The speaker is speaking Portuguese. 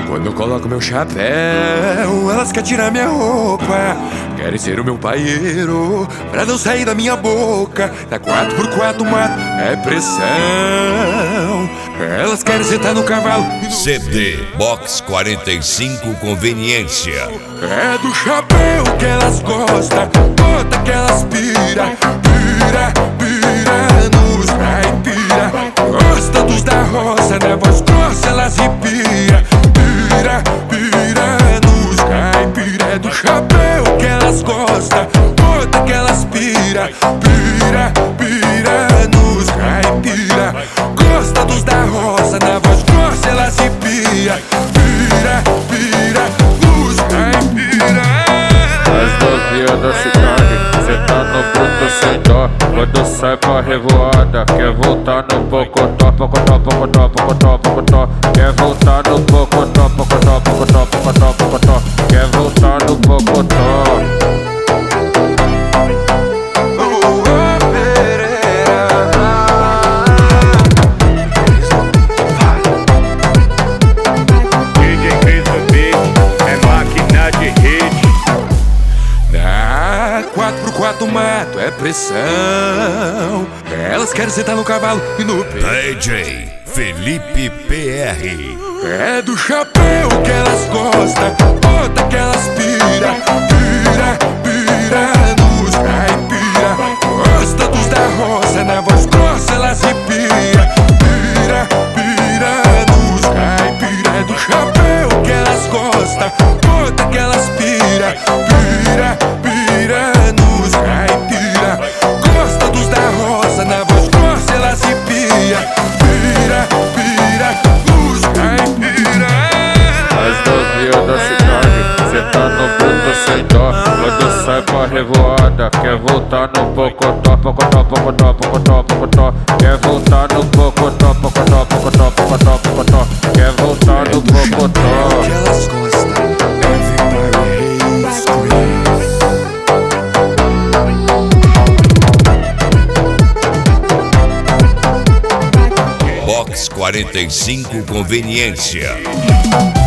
Quando eu coloco meu chapéu, elas querem tirar minha roupa. Querem ser o meu paieiro pra não sair da minha boca. Na 4x4 mato é pressão. Elas querem sentar no cavalo. CD Box 45 Conveniência. É do chapéu que elas gostam, bota que elas pira. Pira, pira nos caipira. Gosta dos da roça, na voz grossa elas repira. Pira, pira nos caipira. É do chapéu que elas gostam, bota que elas pira. Pira, pira nos caipira. Gosta dos da roça, na voz grossa elas repira. Pira, pira nos caipira. As novinhas da cidade, cê tá no bruto sem dó. Quando sai pra revoada, quer voltar no pocotó. Pocotó, pocotó, pocotó, pocotó. Quer voltar no pocotó, pocotó, pocotó, pocotó, pocotó. Quer voltar no pocotó. DJ Cris no beat, é máquina de hit. Na 4x4 mato é pressão. Elas querem sentar no cavalo e no peito. DJ Felipe PR. É do chapéu que elas gostam, bota que elas pira. Pira, pira nos caipira. Gosta dos da roça, na voz grossa elas repira. Pira, pira nos caipira. É do chapéu que elas gostam, bota que elas pira. Pira, pira nos caipira. Gosta dos da roça, na voz grossa elas repira. Pira, pira nos caipira. As novinhas da cidade, cê tá no bruto sem dó. Quando sai pra revoada, quer voltar no pocotó. Pocotó, pocotó, pocotó, pocotó. Quer voltar no pocotó, pocotó, pocotó, pocotó, pocotó. Quer voltar no pocotó. Que elas gostam, everybody hates Chris. Box 45 Conveniência.